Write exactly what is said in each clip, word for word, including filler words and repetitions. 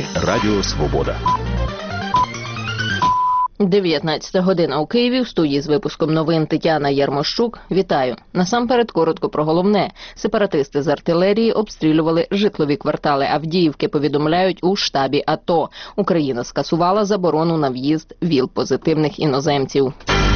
Радіо Свобода. дев'ятнадцята година у Києві. В студії з випуском новин Тетяна Ярмощук. Вітаю. Насамперед коротко про головне. Сепаратисти з артилерії обстрілювали житлові квартали Авдіївки, повідомляють у штабі АТО. Україна скасувала заборону на в'їзд ВІЛ-позитивних іноземців.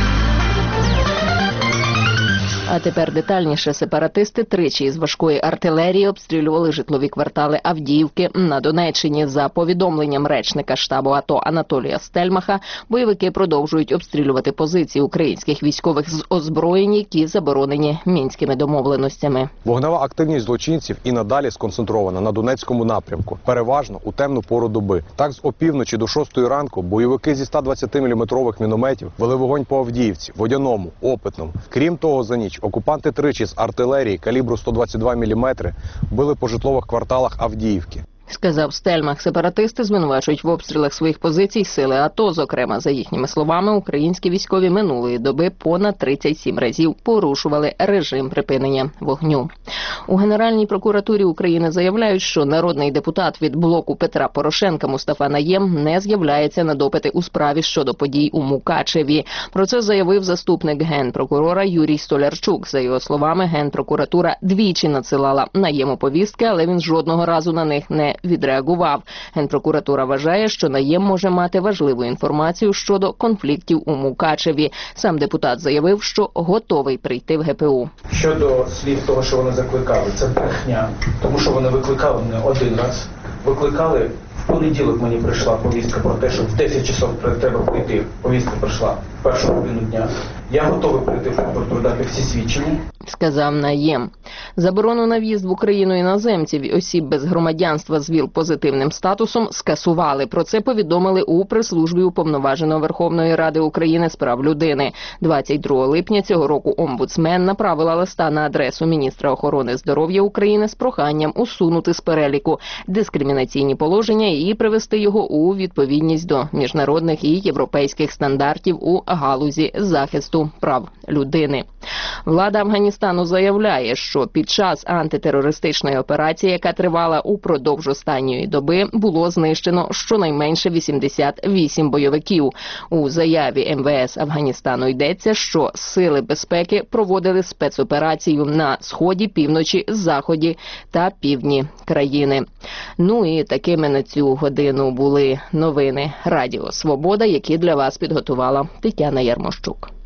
А тепер детальніше. Сепаратисти тричі із важкої артилерії обстрілювали житлові квартали Авдіївки на Донеччині. За повідомленням речника штабу АТО Анатолія Стельмаха, бойовики продовжують обстрілювати позиції українських військових з озброєнь, які заборонені мінськими домовленостями. Вогнева активність злочинців і надалі сконцентрована на Донецькому напрямку, переважно у темну пору доби. Так, з опівночі до шостої ранку бойовики зі ста двадцятиміліметрових мінометів вели вогонь по Авдіївці, Водяному, Опитному. Крім того, за ніч окупанти тричі з артилерії калібру сто двадцять два міліметри били по житлових кварталах Авдіївки. Сказав Стельмах. Сепаратисти звинувачують в обстрілах своїх позицій сили АТО. Зокрема, за їхніми словами, українські військові минулої доби понад тридцять сім разів порушували режим припинення вогню. У Генеральній прокуратурі України заявляють, що народний депутат від блоку Петра Порошенка Мустафа Найєм не з'являється на допити у справі щодо подій у Мукачеві. Про це заявив заступник генпрокурора Юрій Столярчук. За його словами, Генпрокуратура двічі надсилала Найєму повістки, але він жодного разу на них не відреагував. Генпрокуратура вважає, що Найєм може мати важливу інформацію щодо конфліктів у Мукачеві. Сам депутат заявив, що готовий прийти в ГПУ. Щодо слів того, що вони закликали, це брехня, тому що вони викликали мене один раз. Викликали, в понеділок мені прийшла повістка про те, що в десять часов треба прийти. Повістка прийшла в першу годину дня. Я готовий прийти в прокуратуру, дати всі свідчення. Сказав Найєм. Заборону на в'їзд в Україну іноземців і осіб без громадянства з ВІЛ-позитивним статусом скасували. Про це повідомили у прес-службі Уповноваженого Верховної Ради України з прав людини. двадцять другого липня цього року омбудсмен направила листа на адресу міністра охорони здоров'я України з проханням усунути з переліку дискримінаційні положення і привести його у відповідність до міжнародних і європейських стандартів у галузі захисту прав людини. Влада Афганістану заявляє, що під час антитерористичної операції, яка тривала упродовж останньої доби, було знищено щонайменше вісімдесят вісім бойовиків. У заяві ем ве ес Афганістану йдеться, що сили безпеки проводили спецоперацію на сході, півночі, заході та півдні країни. Ну і такими на цю годину були новини Радіо Свобода, які для вас підготувала Тетяна Ярмощук.